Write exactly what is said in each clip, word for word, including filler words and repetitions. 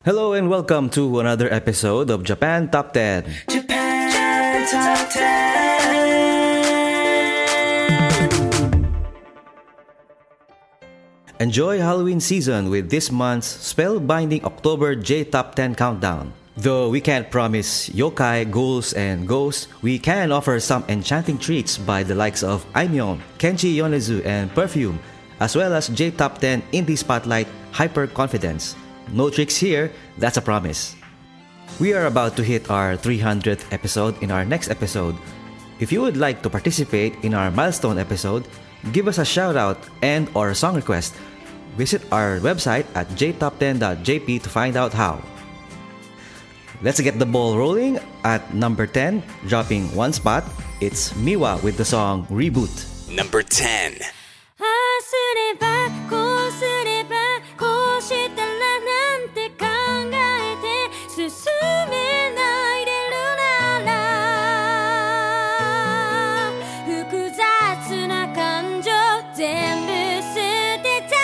Hello and welcome to another episode of Japan Top ten. Japan Top ten. Enjoy Halloween season with this month's spellbinding October J Top ten countdown. Though we can't promise yokai, ghouls, and ghosts, we can offer some enchanting treats by the likes of Aimyon, Kenshi Yonezu, and Perfume, as well as J Top ten Indie Spotlight Hyper Confidence. No tricks here, that's a promise. We are about to hit our three hundredth episode in our next episode. If you would like to participate in our milestone episode, give us a shout out and or song request. Visit our website at j top ten dot j p to find out how. Let's get the ball rolling. At number ten, dropping one spot, it's Miwa with the song Reboot. Number ten. ああすればこうすればこうしたらなんて考えて進めないでるなら複雑な感情全部捨てちゃ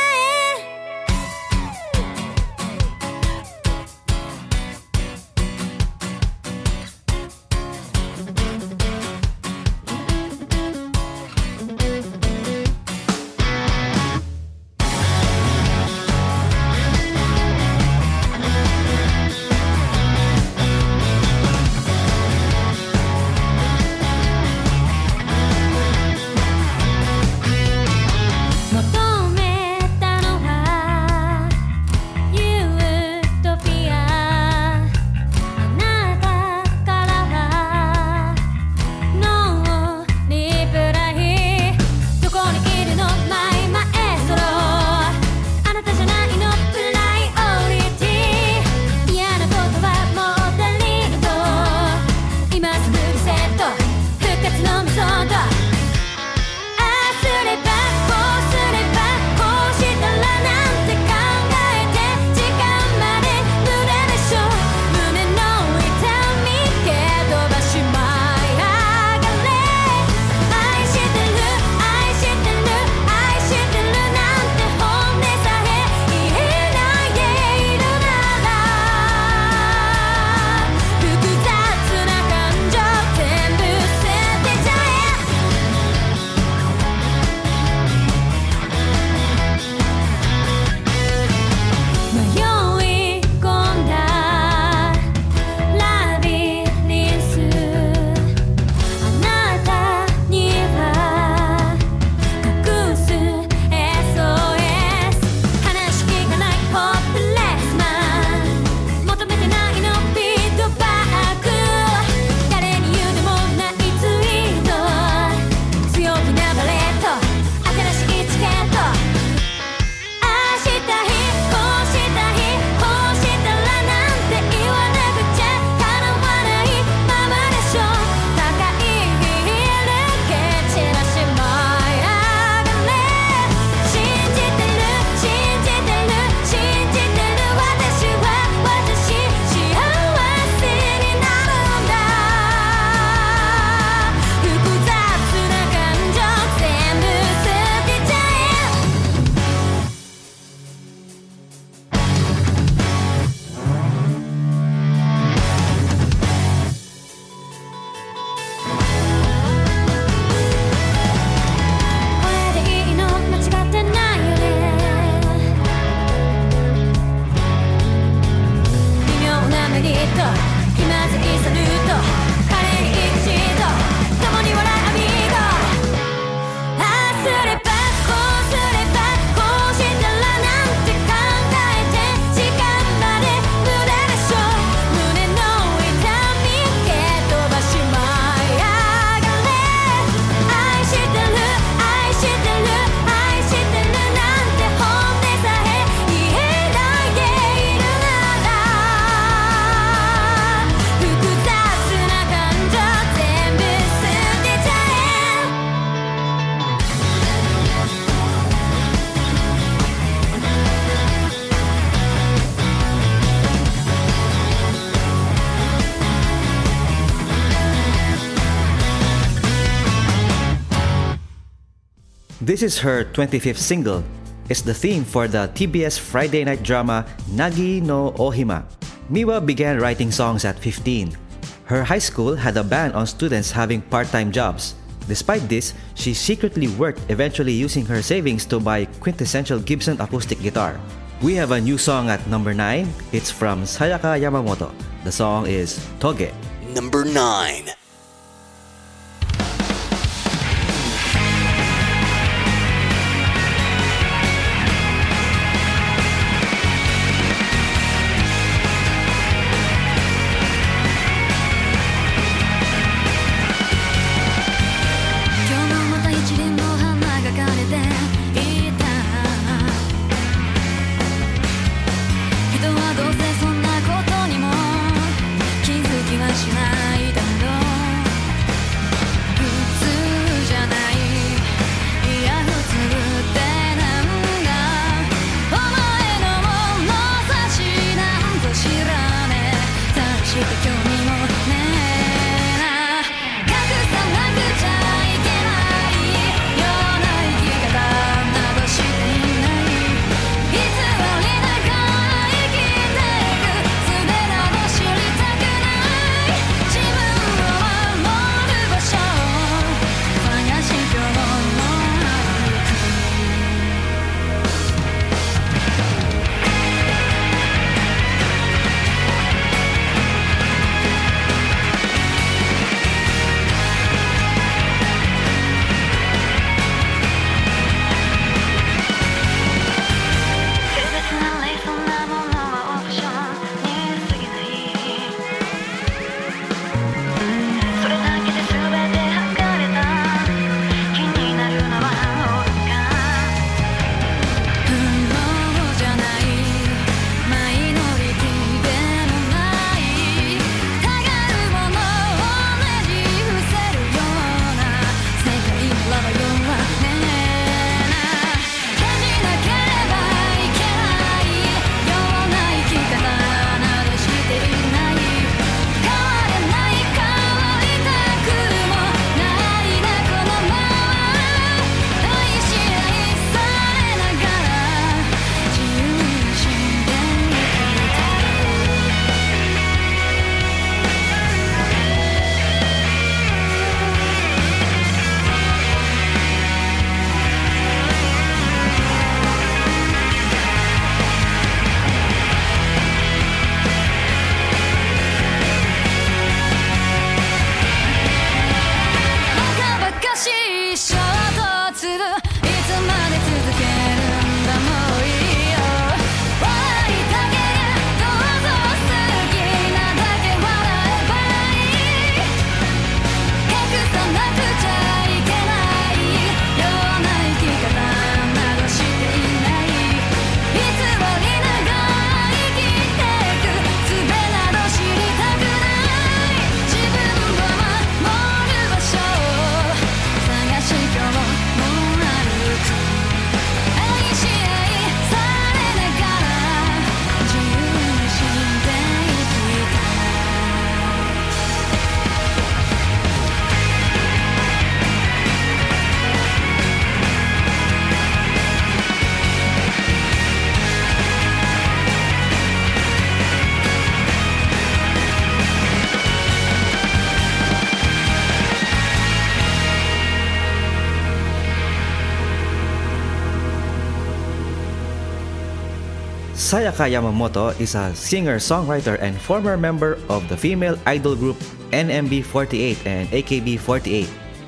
This is her twenty-fifth single, is the theme for the T B S Friday night drama Nagi no Ohima. Miwa began writing songs at fifteen. Her high school had a ban on students having part-time jobs. Despite this, she secretly worked, eventually using her savings to buy quintessential Gibson acoustic guitar. We have a new song at number nine. It's from Sayaka Yamamoto. The song is Toge. Number nine. Sayaka Yamamoto is a singer-songwriter and former member of the female idol group N M B forty-eight and A K B forty-eight.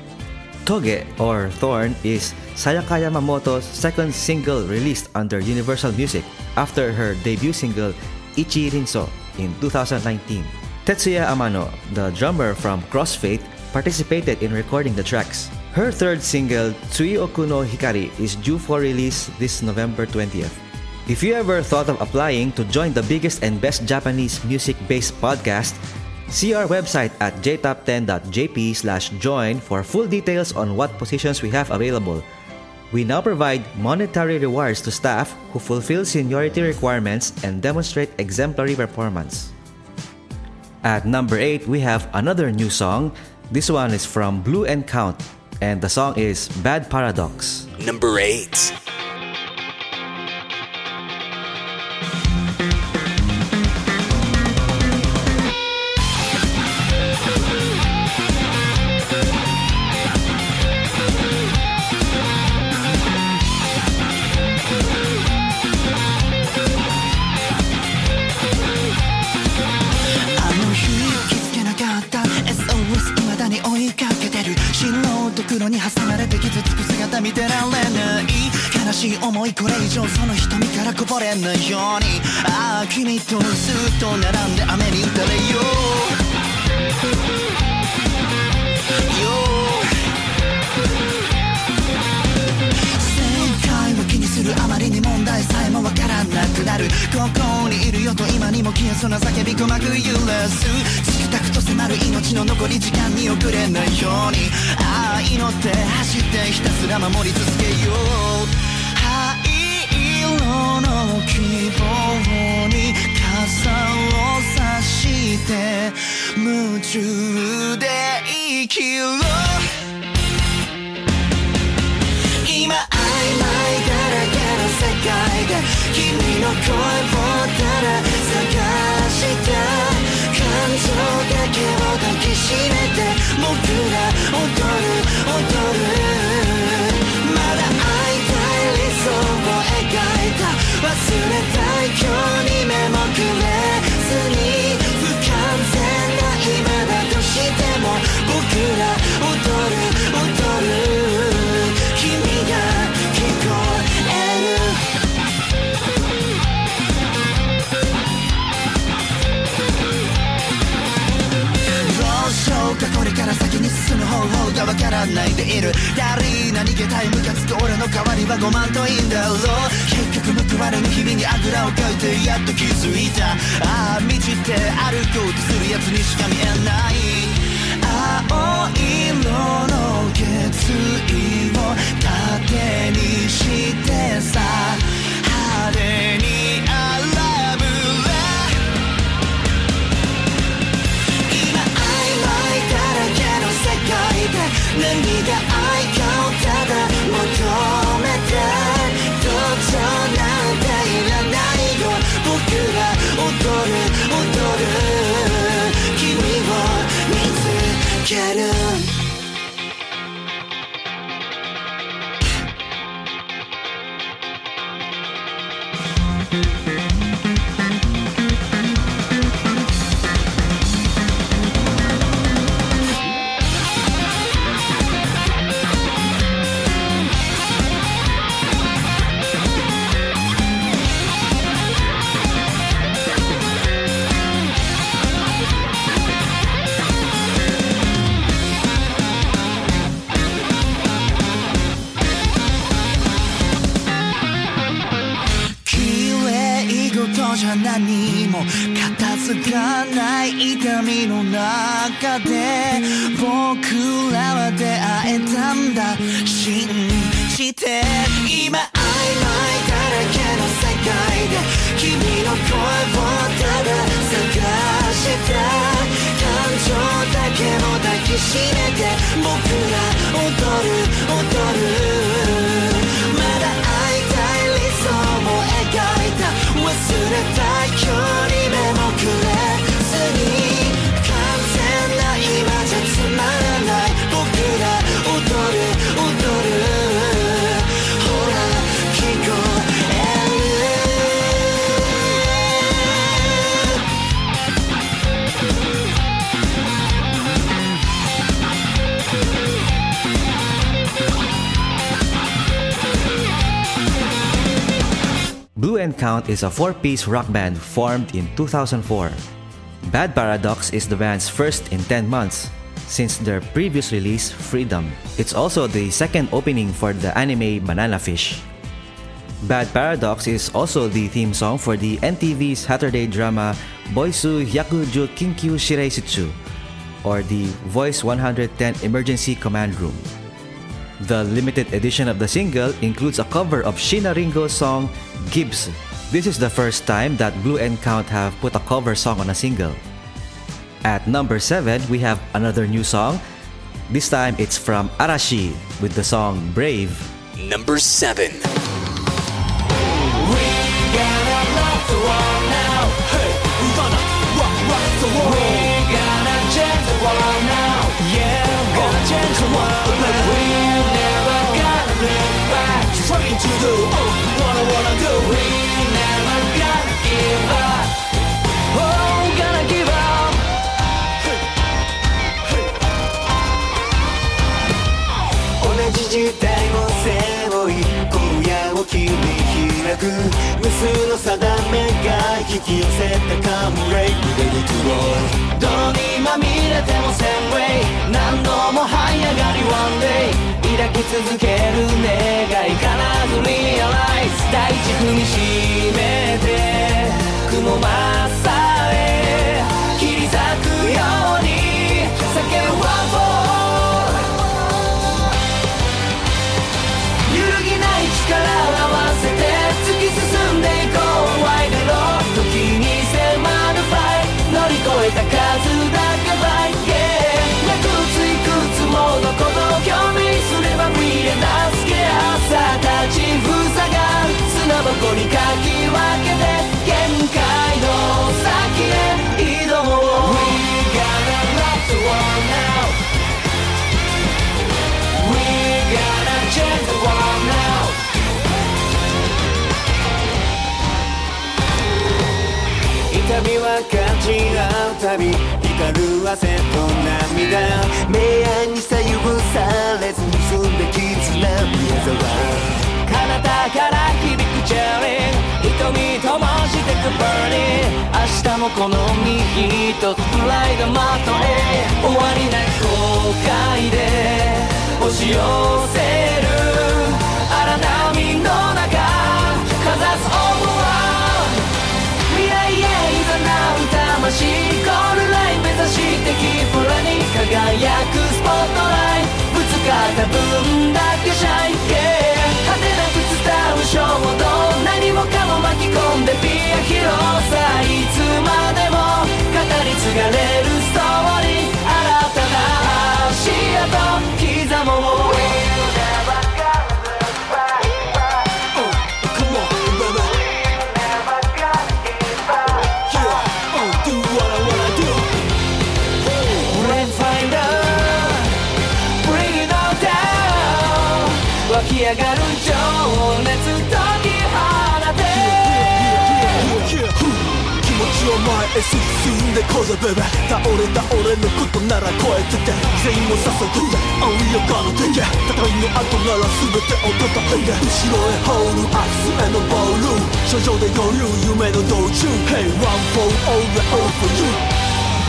Toge, or Thorn, is Sayaka Yamamoto's second single released under Universal Music after her debut single Ichi Rinso in two thousand nineteen. Tetsuya Amano, the drummer from Crossfaith, participated in recording the tracks. Her third single, Tsuioku no Hikari, is due for release this November twentieth. If you ever thought of applying to join the biggest and best Japanese music-based podcast, see our website at j top ten dot j p slash join for full details on what positions we have available. We now provide monetary rewards to staff who fulfill seniority requirements and demonstrate exemplary performance. At number eight, we have another new song. This one is from Blue and Count, and the song is Bad Paradox. Number eight. いこれ以上その瞳からこぼれないようにああ君とずっと並んで雨に打たれよう正解を気にするあまりに問題さえもわからなくなるここにいるよと今にも消えそうな叫び鼓膜揺らすチクタクと迫る命の残り時間に遅れないようにああ祈って走ってひたすら守り続けよう灰色の希望に傘を差して夢中で生きろ今曖昧だらけの世界で君の声をただ探した感情だけを抱きしめて僕ら踊る踊るまだ会いたい理想を描いた忘れたい今日に目もくれずに不完全な今だとしても僕ら踊る踊る君が聞こえるどうしようかこれから先に進む方法がわからないでいる誰な逃げたいムカつく俺の代わりはごまんといいんだろう結局報われぬ日々にあぐらをかいてやっと気づいたああ道って歩こうとするやつにしか見えない青色の決意を盾にしてさ派手に荒ぶれ今曖昧だらけの世界で何が愛かをただ求めて同情なんていらないよ僕ら踊る踊る君を見つけるじゃ何も片付かない痛みの中で僕らは出会えたんだ信じて今曖昧だらけの世界で君の声をただ探した感情だけを抱きしめて僕ら踊る踊るまだ会いたい理想を描いた忘れたい今日に目もくれずに完全な今じゃつまらない僕ら踊る踊るほら聞こえる Blue and Count is a four-piece rock band formed in two thousand four. Bad Paradox is the band's first in ten months, since their previous release, Freedom. It's also the second opening for the anime Banana Fish. Bad Paradox is also the theme song for the N T V Saturday drama Boisu Hyakuju Kinkyu Shireisutsu, or the Voice one ten Emergency Command Room. The limited edition of the single includes a cover of Sheena Ringo's song Gibbs. This is the first time that Blue and Count have put a cover song on a single. At number seven, we have another new song. This time it's from Arashi with the song Brave. Number seven. We gotta rock the world now. Hey, we gonna rock, rock the world. We gonna change the world now. Yeah, we're gonna change the world. We never gotta look back. Trying to do oh, what I wanna do. We never gotta give up. Oh, gonna give up. Hey, hey. 同じ時代を背負い荒野を切りく無数の定めが引き寄せたカムレイ Ready to roll 泥にまみれても Same way 何度も這い上がり One day 抱き続ける願い必ず Realize 大地踏みしめて雲真っ青へ切り裂くように叫ぶ One Fall 揺るぎない力を合わせて突き進んでいこうワイルド時に迫るファイ乗り越えた数だけバイ Yeah いくついくつものことを興味すれば見れなすけ朝立ちふさがる砂ぼこりかき分けて限界の先へ挑もう We gotta rock the world now We gotta change the world now 痛みは感じ合うたび光る汗と涙明暗に左右されず結んで絆宮沢彼方から響くチャレン瞳灯してく Burning 明日もこの身一つプライドまとえ終わりない後悔で押し寄せる荒波の中かざす Overworld 未来へいざなう魂ゴールライン目指してキープラに輝くスポットライトぶつかった分だけシャイン、yeah果てなく伝う衝動何もかも巻き込んでビアヒロさいつまでも語り継がれるストーリー新たな足跡刻もう We'll never gonna look back Oh, come on, baby We'll never gonna give up Yeah, oh, do what I wanna do Rain finder Bring it all down 湧き上がる情熱解き放て気持ちを前へ進んでこうぜベベ倒れた俺のことなら超えてて全員を注ぐぜ Oh you're gonna take it 戦いの後なら全てを叩いて後ろへ放る明日へのボール書状で合流夢の道中 Hey one for all the all for you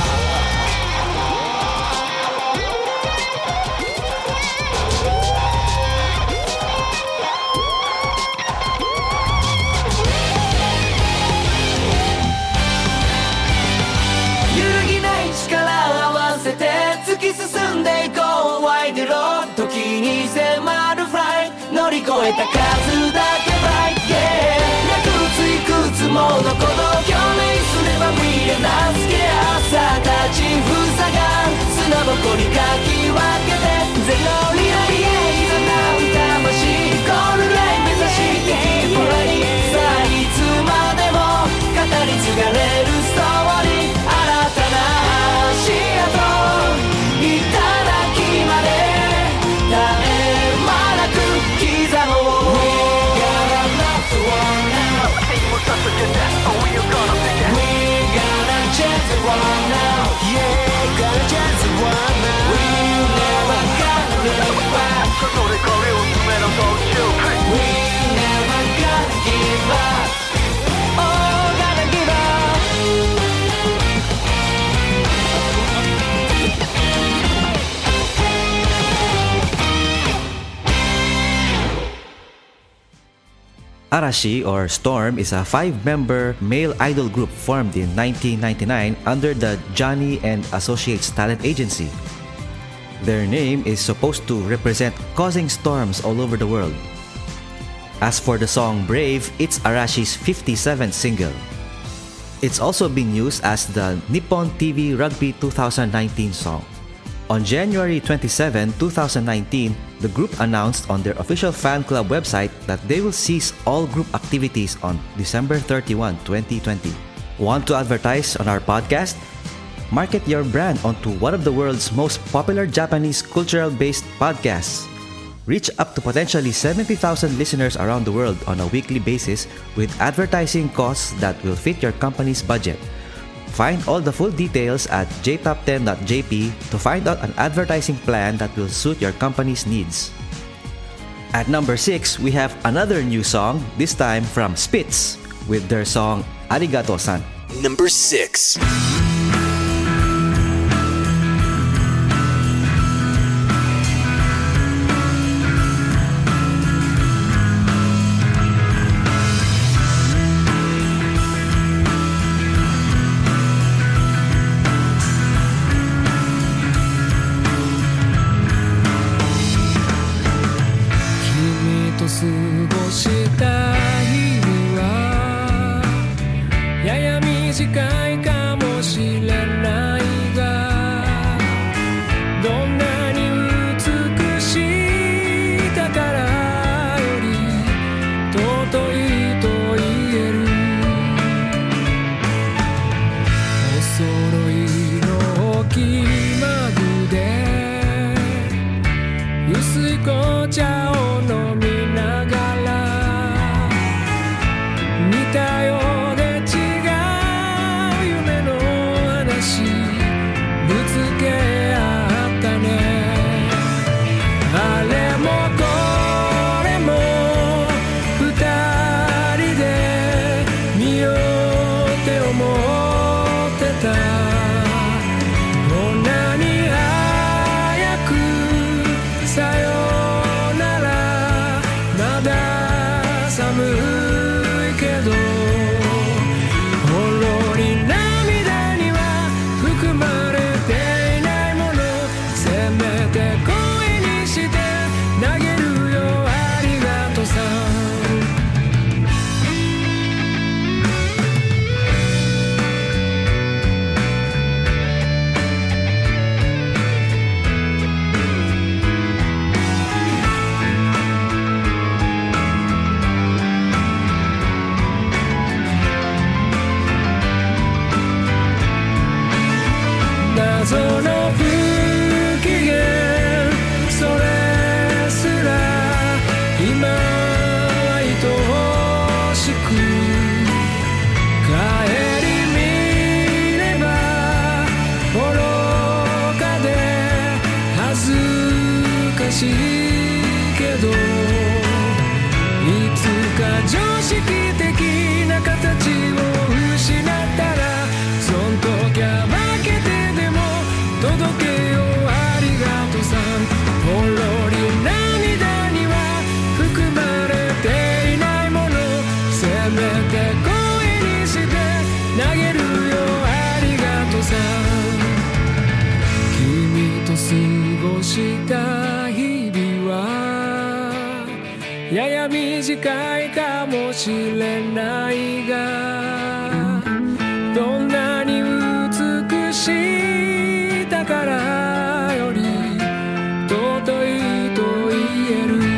突き進んでいこうワイドロード時に迫るフライト乗り越えた数だけバイト、yeah、いくついくつものことを共鳴すれば見れなすけ朝立ちふさがる砂ぼこりかき分けてゼロリライへいざなう魂ゴールライン目指してキープラインさあいつまでも語り継がれるストーリー新たな足跡いただきまで絶え間なく刻もう We gotta love the world now Oh we're gonna take it We gotta change the world now Yeah gotta change the world now We'll never gonna look back それこれを詰めの道中 We'll never gonna give up Oh gonna give up Arashi or Storm is a five-member male idol group formed in nineteen ninety-nine under the Johnny and Associates talent agency. Their name is supposed to represent causing storms all over the world. As for the song Brave, it's Arashi's fifty-seventh single. It's also been used as the Nippon T V Rugby twenty nineteen song. On January twenty-seventh, twenty nineteen, the group announced on their official fan club website that they will cease all group activities on December thirty-first, twenty twenty. Want to advertise on our podcast? Market your brand onto one of the world's most popular Japanese cultural-based podcasts. Reach up to potentially seventy thousand listeners around the world on a weekly basis with advertising costs that will fit your company's budget. Find all the full details at j top ten dot j p to find out an advertising plan that will suit your company's needs. At number six, we have another new song, this time from Spitz, with their song Arigato-san. Number six. 短いかもしれないがどんなに美しい宝より尊いと言える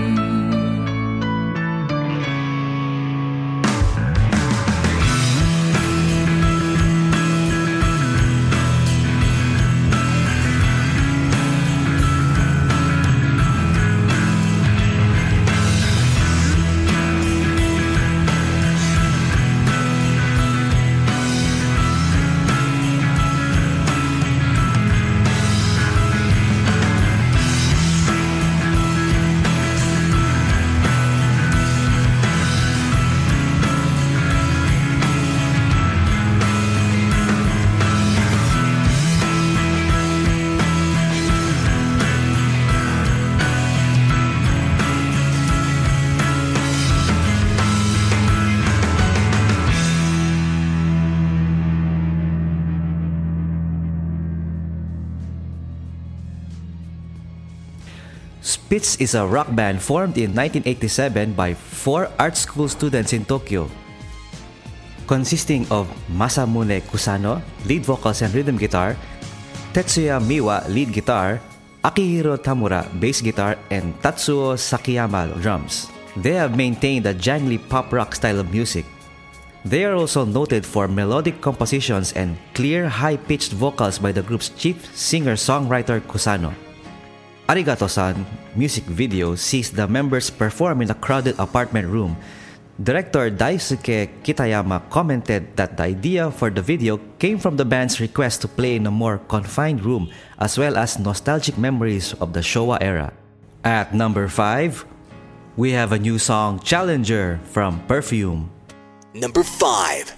Spitz is a rock band formed in nineteen eighty-seven by four art school students in Tokyo, consisting of Masamune Kusano, lead vocals and rhythm guitar, Tetsuya Miwa, lead guitar, Akihiro Tamura, bass guitar, and Tatsuo Sakiyama, drums. They have maintained a jangly pop rock style of music. They are also noted for melodic compositions and clear, high-pitched vocals by the group's chief singer-songwriter Kusano. Arigato-san music video sees the members perform in a crowded apartment room. Director Daisuke Kitayama commented that the idea for the video came from the band's request to play in a more confined room as well as nostalgic memories of the Showa era. At number five, we have a new song, Challenger, from Perfume. Number five.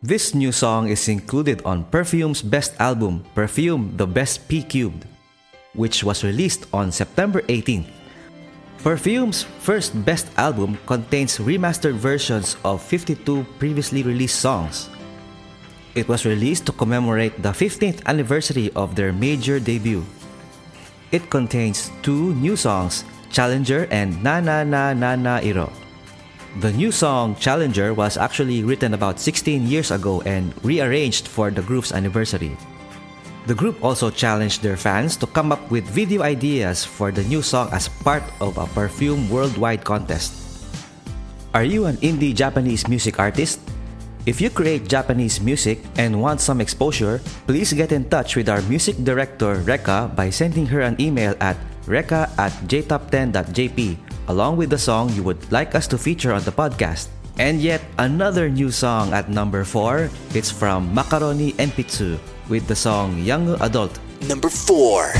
This new song is included on Perfume's best album, Perfume The Best P Cubed, which was released on September eighteenth. Perfume's first best album contains remastered versions of fifty-two previously released songs. It was released to commemorate the fifteenth anniversary of their major debut. It contains two new songs, Challenger and Na Na Na Na Na Iro. The new song Challenger was actually written about sixteen years ago and rearranged for the group's anniversary. The group also challenged their fans to come up with video ideas for the new song as part of a Perfume worldwide contest. Are you an indie Japanese music artist? If you create Japanese music and want some exposure, please get in touch with our music director Reka by sending her an email at reka at j top ten dot j p along with the song you would like us to feature on the podcast. And yet another new song at number four, it's from Macaroni Enpitsu with the song Young Adult. Number four.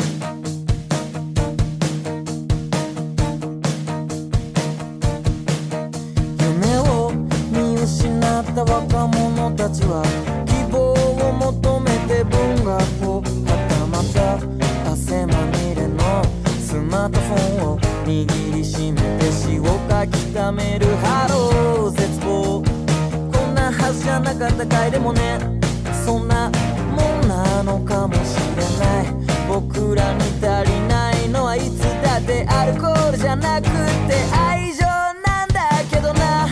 若者たちは希望を求めて文学をはたまた汗まみれのスマートフォンを握りしめて詩を書き溜めるハロー絶望こんなはずじゃなかったかいでもねそんなもんなのかもしれない僕らに足りないのはいつだってアルコールじゃなくて愛情なんだけどな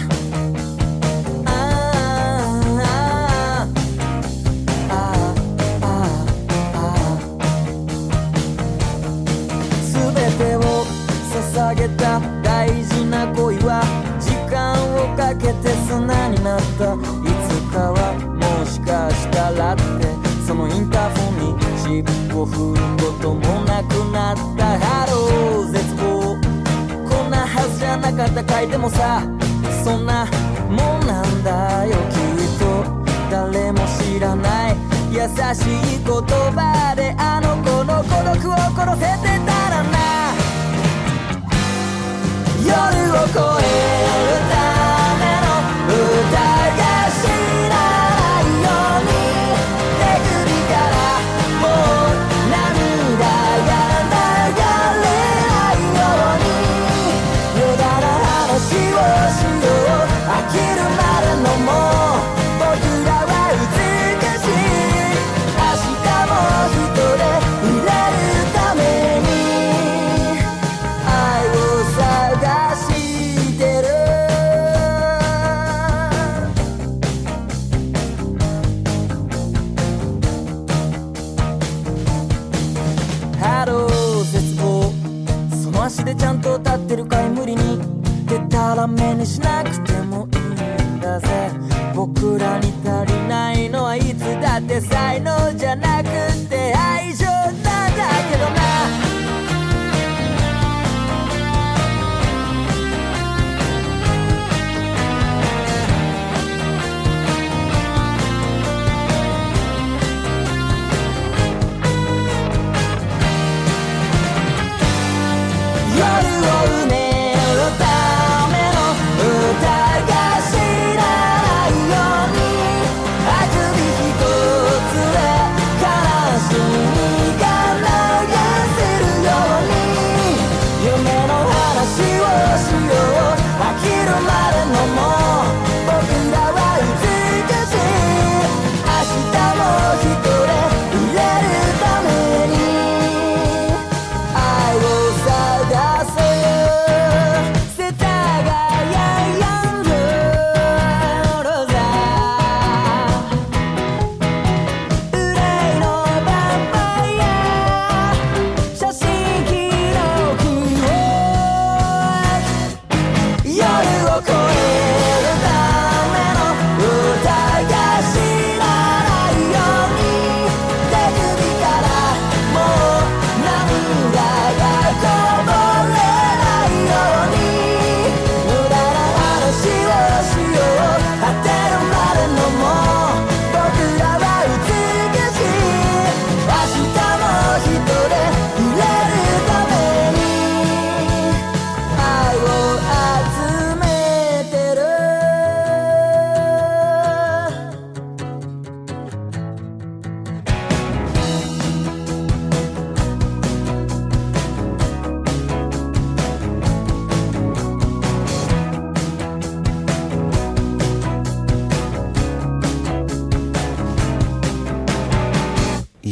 捧げた大事な恋は時間をかけて砂になったいつかはもしかしたらってそのインターフォンにチップを振ることもなくなったハロー絶望こんなはずじゃなかったかいでもさそんなもんなんだよきっと誰も知らない優しい言葉であの子の孤独を殺せてたらな夜を越えるための歌が知らないように手首からもう涙が流れないように無駄な話をしよう飽きるまでのも僕らは美しい明日も一人でいれるために愛を探してるハロー絶望その足でちゃんと立ってるかい無理にでたらめにしなくてもいいんだぜ僕らに足りないのはいつだって才能じゃなくて愛情なんだけどな夜を埋めるための歌が知らないようにあくび一つで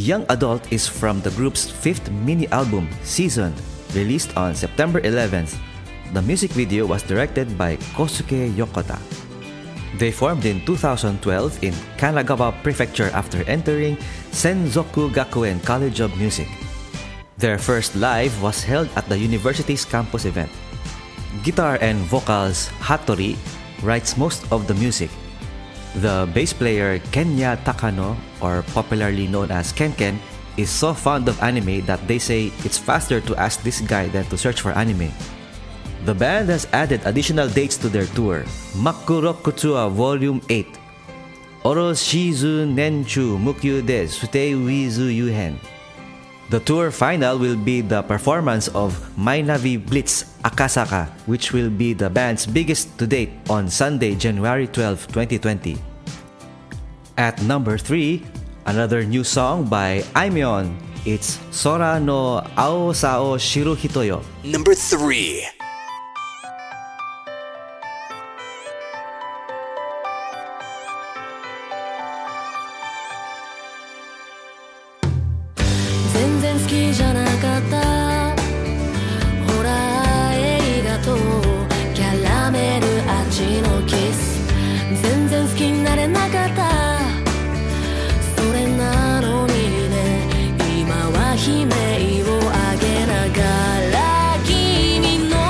Young Adult is from the group's fifth mini-album, Season, released on September eleventh. The music video was directed by Kosuke Yokota. They formed in two thousand twelve in Kanagawa Prefecture after entering Senzoku Gakuen College of Music. Their first live was held at the university's campus event. Guitar and vocals Hattori writes most of the music. The bass player Kenya Takano, or popularly known as Kenken, is so fond of anime that they say it's faster to ask this guy than to search for anime. The band has added additional dates to their tour: Makuroku Tour Volume eight, Oroshizu Nenchu Mukyu de Sutei Wizu Yuhen. The tour final will be the performance of Mainavi Blitz Akasaka, which will be the band's biggest to date, on Sunday, January twelfth, twenty twenty. At number three, another new song by Aimyon. It's Sora no Aosao Shiru Hitoyo. Number three. 全然好きじゃなかったホラー映画とキャラメル味のキス全然好きになれなかったそれなのにね今は悲鳴を上げながら君の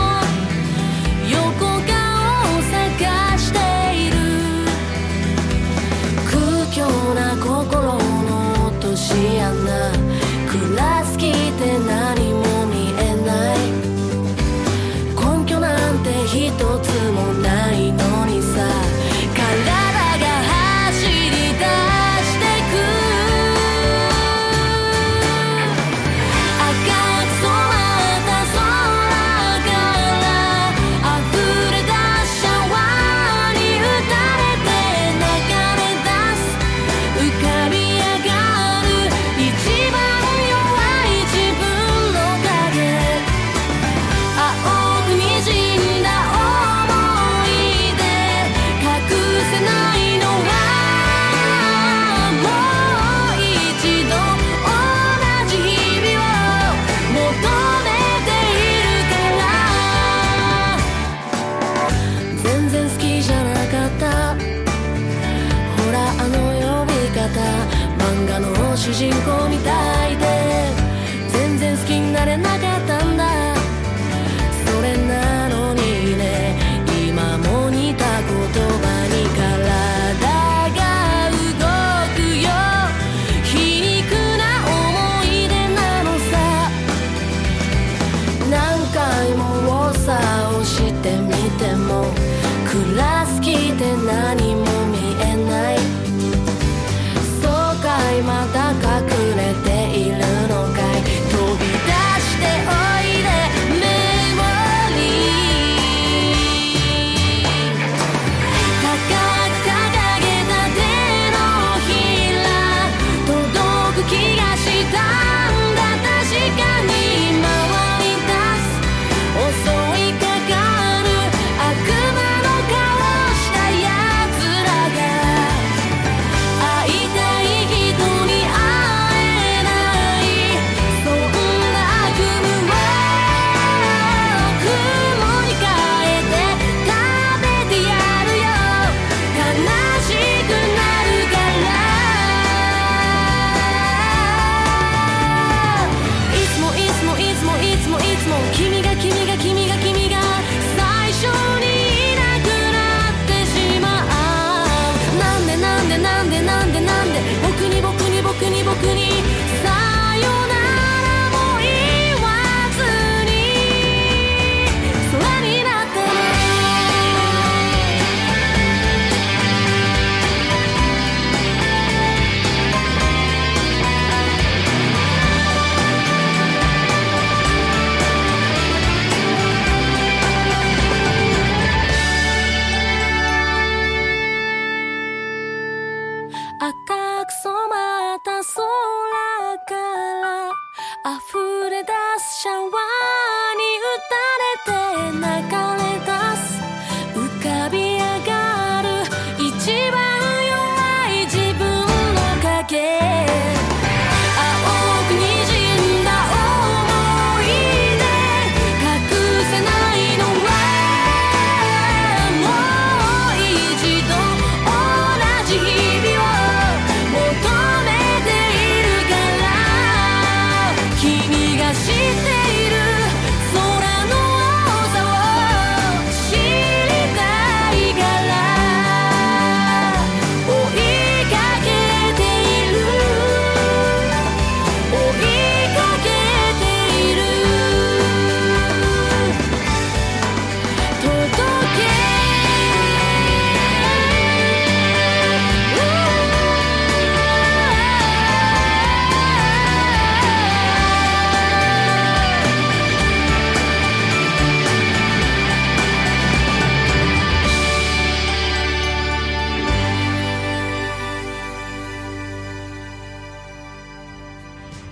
横顔を探している空虚な心の落とし穴暗すぎて何も見えない根拠なんて一つもないのにさ体が走り出してく赤く染まった空から溢れ出すシャワーに打たれて流れ出す浮かび上がる一番漫画の主人公みたいで全然好きになれなかったんだそれなのにね今も似た言葉に体が動くよ皮肉な思い出なのさ何回も多さをしてみても暗すぎて何も見えないまた隠れているのかい飛び出しておいでメモリー高く掲げた手のひら届く気がしたんだ確かに回り出す襲いかかる悪魔の顔したやつらが会いたい君が君が君が君が最初にいなくなってしまうなんでなんでなんでなんでなんで僕に僕に僕に僕にさよならも言わずに空になってね赤く染まった空から溢れ出すシャワーに打たれて流れ出す浮かび上がる一番弱い自分の影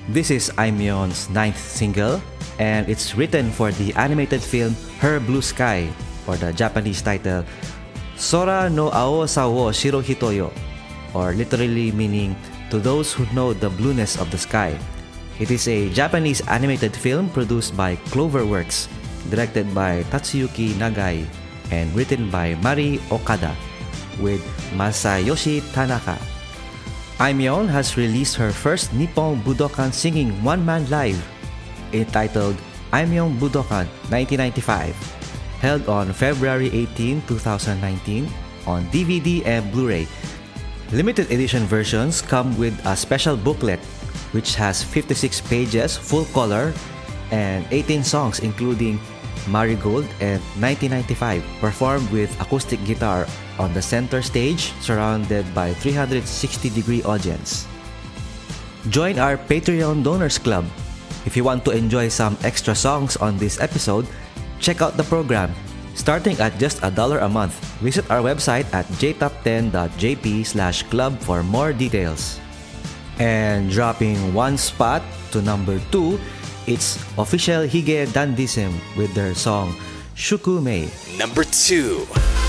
This is Aimyon's ninth single, and it's written for the animated film Her Blue Sky, or the Japanese title Sora no Aosa wo Shirohito yo, or literally meaning to those who know the blueness of the sky. It is a Japanese animated film produced by Cloverworks, directed by Tatsuyuki Nagai, and written by Mari Okada, with Masayoshi Tanaka. Aimyon has released her first Nippon Budokan singing one-man live, entitled Aimyon Budokan nineteen ninety-five, held on February eighteenth, twenty nineteen on D V D and Blu-ray. Limited edition versions come with a special booklet which has fifty-six pages full color and eighteen songs including Marigold and nineteen ninety-five, performed with acoustic guitar on the center stage surrounded by three hundred sixty degree audience. Join our Patreon Donors Club. If you want to enjoy some extra songs on this episode, check out the program. Starting at just a dollar a month, visit our website at j top ten dot j p slash club for more details. And dropping one spot to number two, it's official Hige Dandism with their song Shukumei. Number two.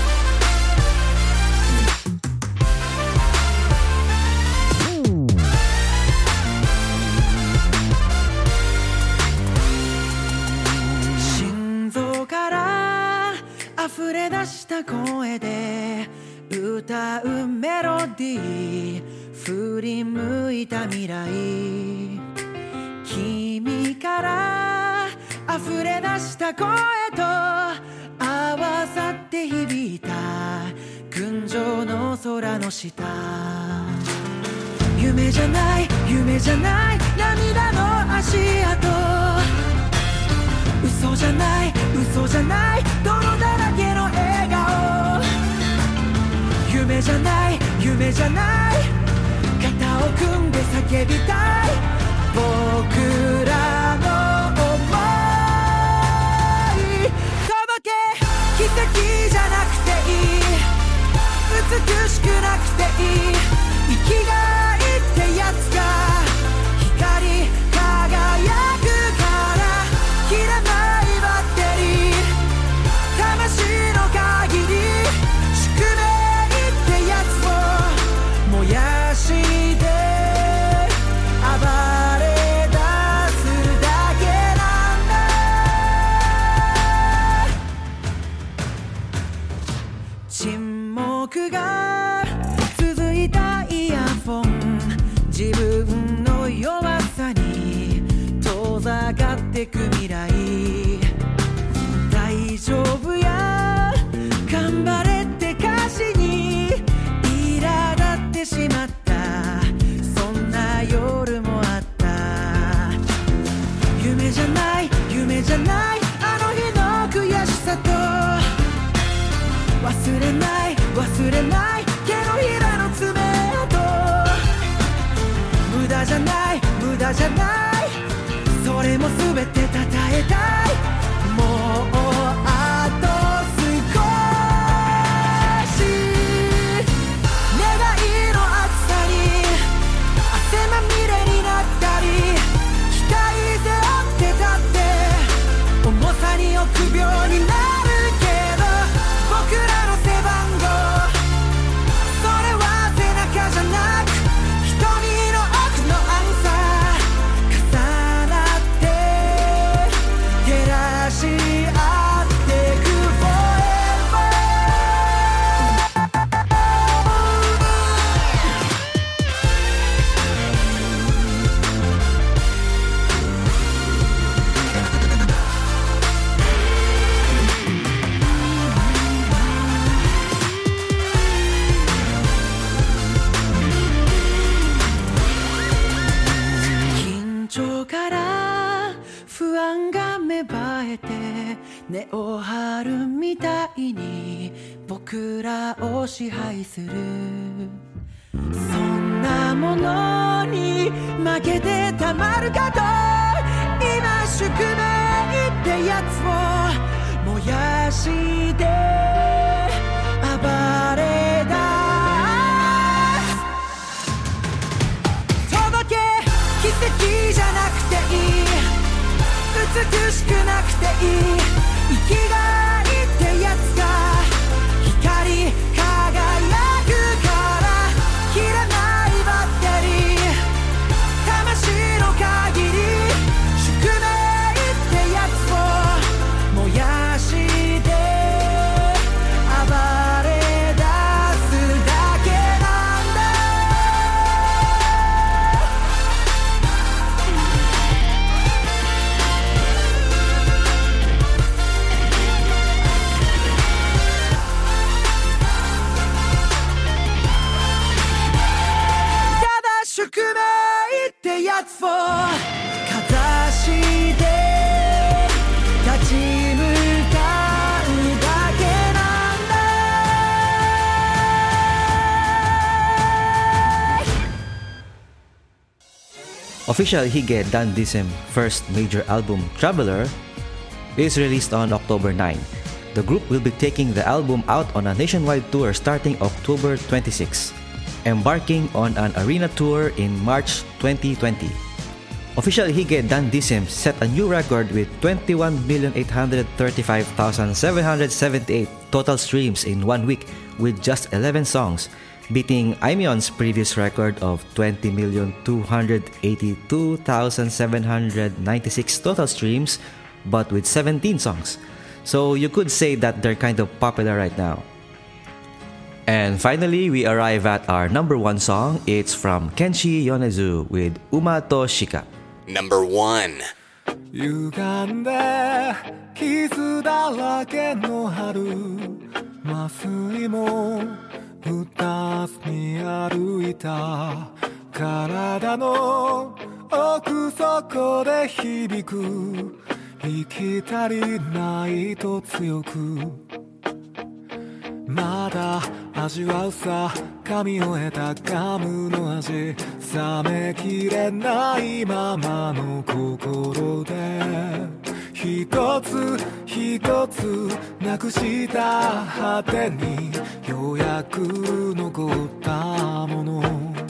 溢れ出した声で歌うメロディー、振り向いた未来、君から溢れ出した声と合わさって響いた群青の空の下、夢じゃない夢じゃない涙の足跡、嘘じゃない嘘じゃない泥だらけの笑顔、夢じゃない夢じゃない肩を組んで叫びたい僕らの想い、届け奇跡じゃなくていい、美しくなくていい、生きがいってやつが光り輝くから切らないバッテリー、魂の限り宿命ってやつを燃やして暴れ出すだけなんだ。沈黙が続いたイヤフォン、自分の弱さに遠ざかってく未来、大丈夫や頑張れって歌詞に苛立ってしまった、そんな夜もあった。夢じゃない夢じゃないあの日の悔しさと、忘れない忘れない手のひらの爪痕、無駄じゃない無駄じゃない、それも全てたたえたい、もうあと少し、願いの厚さに汗まみれになったり、期待背負ってたって重さに臆病になるけど、僕らの背番号それは背中じゃなく瞳の奥のアンサー、重なって照らし合ってく forever。 緊張から不安が芽生えて根を張るみたいに僕らを支配する、そんなものに負けてたまるかと、今宿命ってやつを燃やして暴れ出す、届け奇跡じゃない美しくなくていい生きがいってやつが光輝くから切らないバッテリー魂の限り宿命ってやつを燃やして暴れ出すだけなんだただ宿命ってやつをかざして立ち向かうだけなんだ Official Hige Dandism first major album, Traveler, is released on October ninth. The group will be taking the album out on a nationwide tour starting October twenty-sixth, embarking on an arena tour in March twenty twenty. Official Hige Dandism set a new record with twenty-one million eight hundred thirty-five thousand seven hundred seventy-eight total streams in one week with just eleven songs, beating Aimyon's previous record of twenty million two hundred eighty-two thousand seven hundred ninety-six total streams, but with seventeen songs. So you could say that they're kind of popular right now. And finally, we arrive at our number one song. It's from Kenshi Yonezu with Uma to Shika. Number one. 歪んで傷だらけの春麻酔も打たずに歩いた体の奥底で響く生き足りないと強くまだ味わうさ噛み終えたガムの味冷めきれないままの心で一つ一つなくした果てにようやく残ったもの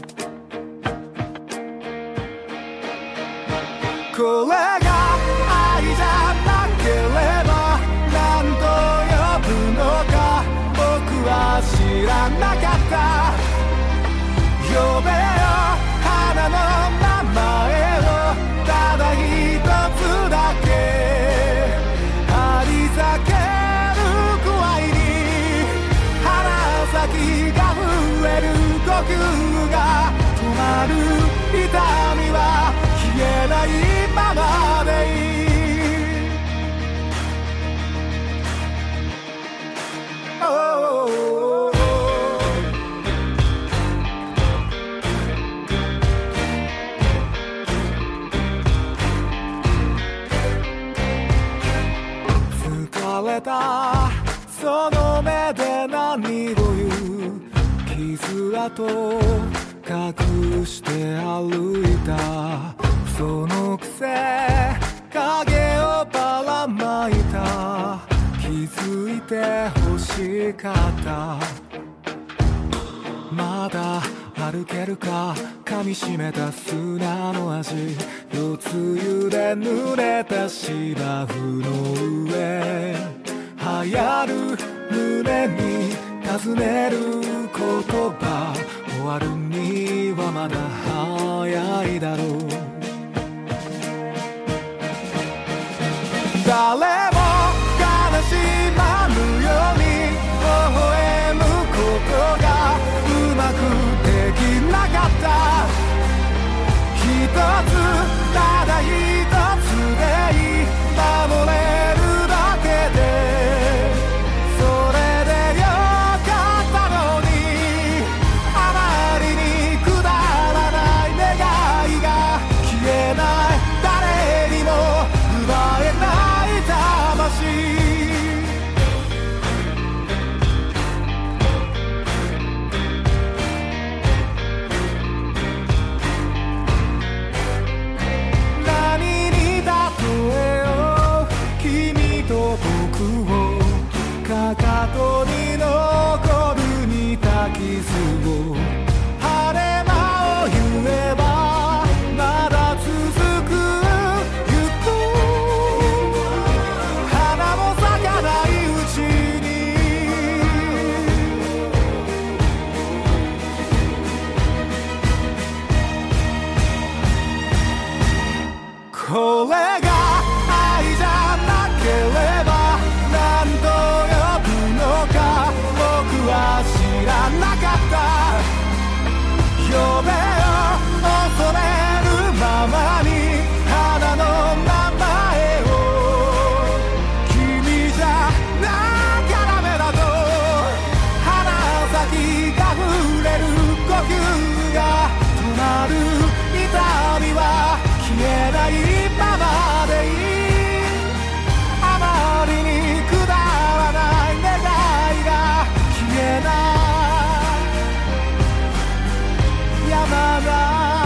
これが愛じゃなければ何と呼ぶのか僕は知らなかった呼べよ花の名前をただ一つだけ張り裂けるくらいに鼻先が増える呼吸が止まる痛みは消えないままでいい疲れたその目で何を言う傷跡隠して歩いたそのくせ影をばらまいた気づいて欲しかったまだ歩けるか噛みしめた砂の味夜露で濡れた芝生の上流行る胸に尋ねる言葉終わるにはまだ早いだろう誰も悲しまぬように微笑むことがうまくできなかった一つただ一つでいい守れるだけでそれでよかったのにあまりにくだらない願いが消えない誰にも奪えないこれが愛じゃなければ何と呼ぶのか僕は知らなかった呼べよ恐れるままに花の名前を君じゃなきゃダメだと鼻先が触れる呼吸が止まる痛みは消えないままでいいあまりにくだらない願いが消えないやまない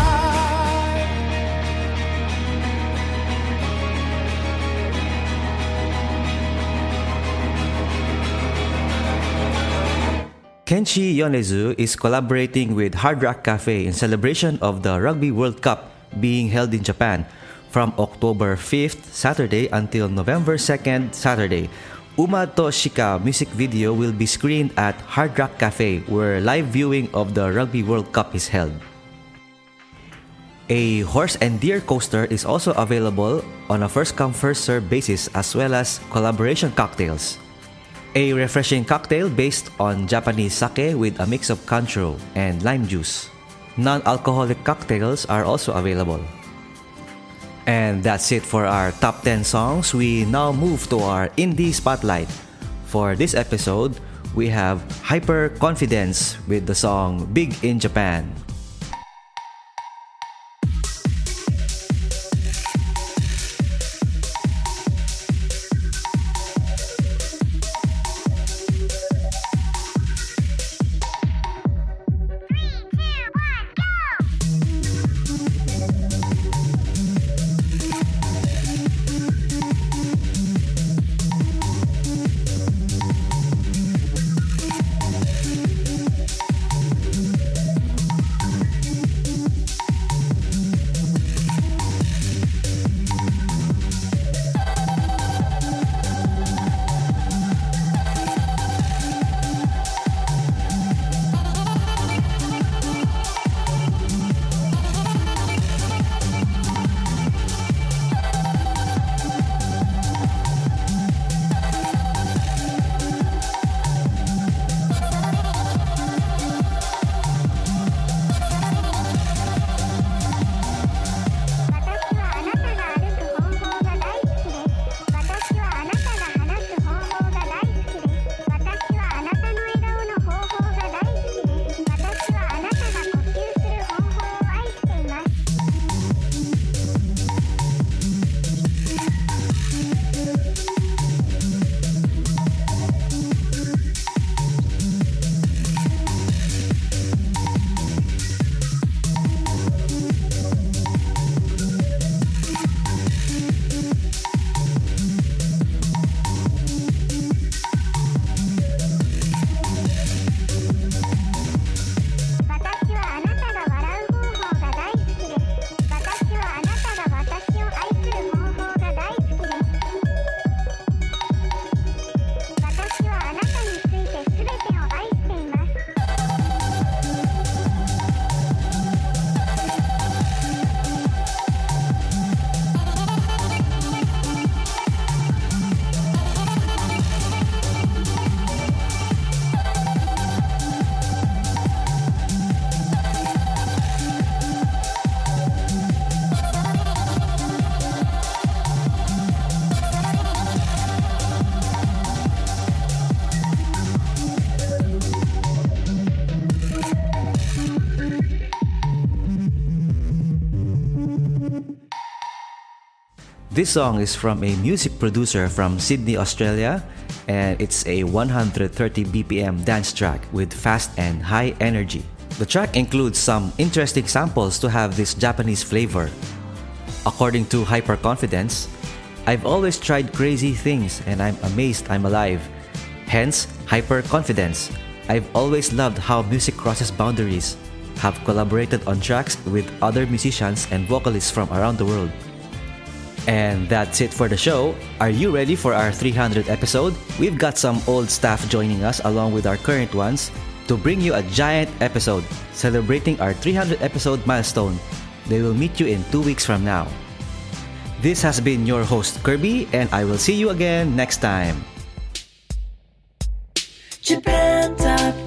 Kenshi Yonezu is collaborating with Hard Rock Cafe in celebration of the Rugby World Cup being held in Japan from October fifth, Saturday, until November second, Saturday. Uma to Shika music video will be screened at Hard Rock Cafe, where live viewing of the Rugby World Cup is held. A horse and deer coaster is also available on a first-come, first-served basis, as well as collaboration cocktails. A refreshing cocktail based on Japanese sake with a mix of kancho and lime juice. Non-alcoholic cocktails are also available. And that's it for our top ten songs. We now move to our indie spotlight. For this episode, we have Hyper Confidence with the song Big in Japan. This song is from a music producer from Sydney, Australia, and it's a one hundred thirty B P M dance track with fast and high energy. The track includes some interesting samples to have this Japanese flavor. According to Hyper Confidence, I've always tried crazy things and I'm amazed I'm alive. Hence, Hyper Confidence. I've always loved how music crosses boundaries. Have collaborated on tracks with other musicians and vocalists from around the world. And that's it for the show. Are you ready for our three hundredth episode? We've got some old staff joining us along with our current ones to bring you a giant episode celebrating our three hundredth episode milestone. They will meet you in two weeks from now. This has been your host Kirby, and I will see you again next time. Japan Top